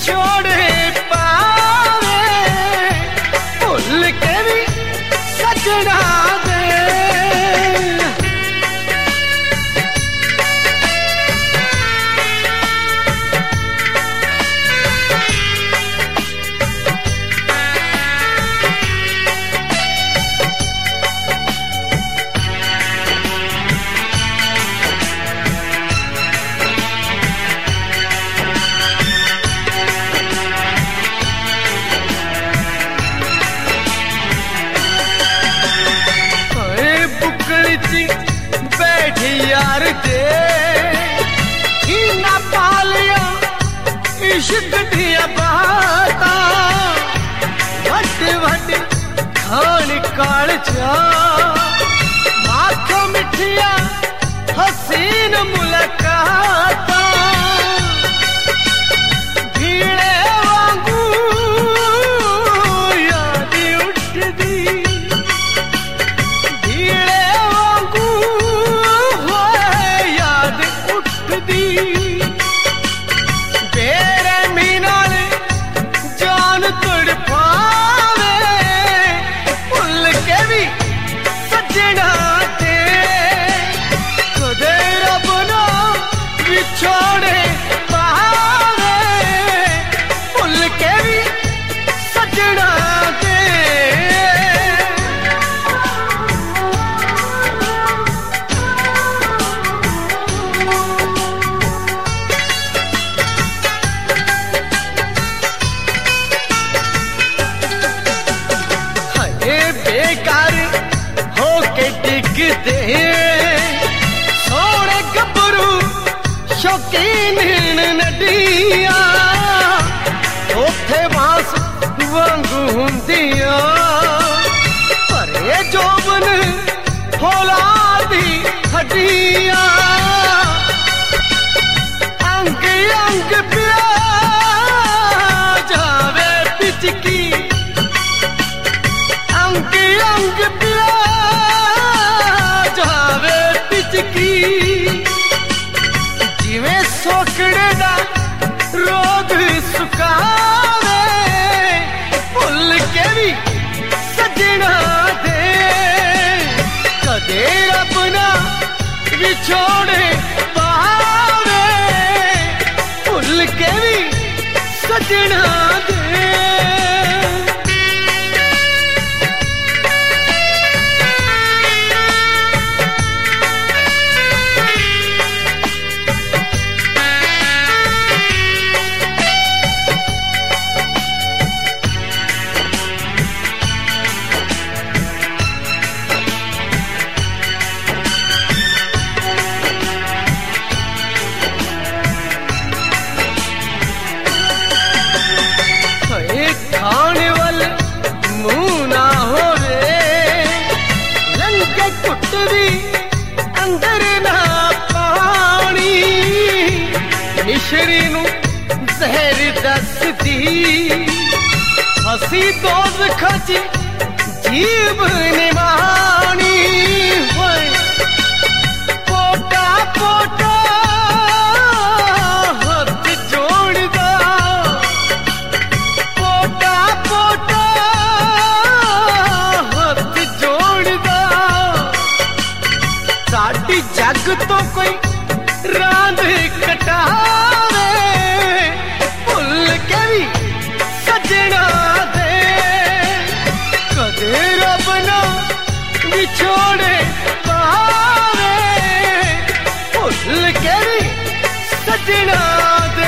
विछोड़े पावे भुल के भी सजना दे। यार दे ना पालिया इश्क दिया बाता वट वट खान काल जा माखो मिठिया हसीन मुलाकाता भीड़े वांगू याद उठदी छोड़े पावे भुल के भी सजना दे। हरे बेकार होके डिगदे सोने गबरू शौकीन नदिया उथे बांस वांगू हुंदिया परे जोबन फौलादी हड्डिया अंग अंग पिया जावे पिचकी अंग अंग पिया जावे पिचकी जिवें सोकड़े दा रोग सुकावे भुल के भी सजना दे। कदे रब ना विछोड़े पावे भुल के भी सजना दे। खाने वाले मुंह ना होवे लंके कुटरी अंदर ना पानी मिश्री नू जहर दसदी हसी दोज़ख च जीव निमानी पोटा पोटा हाथ जोड़दा पोटा पोटा हाथ जोड़दा साडी जग तो कोई रांद कटावे भुल के भी सजना दे। कदे रब ना विछोड़े पावे भुल के भी सजना दे।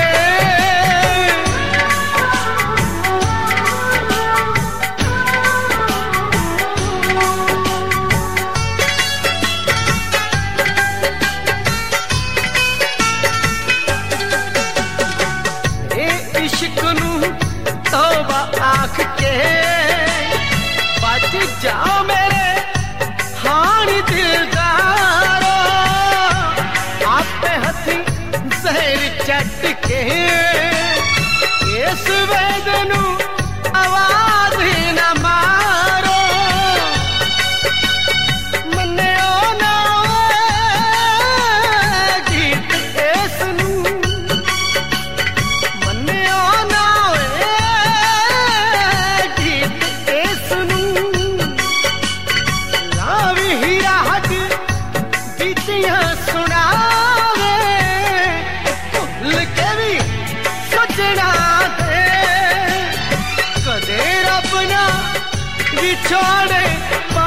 इश्क नू तौबा आख के बच जाओ मेरे हानी दिलदारो आपे हथी जहर चट के इस वेदनू आवाज न मारो मन्यो ना गीत इसनू मन्यो ना छोड़े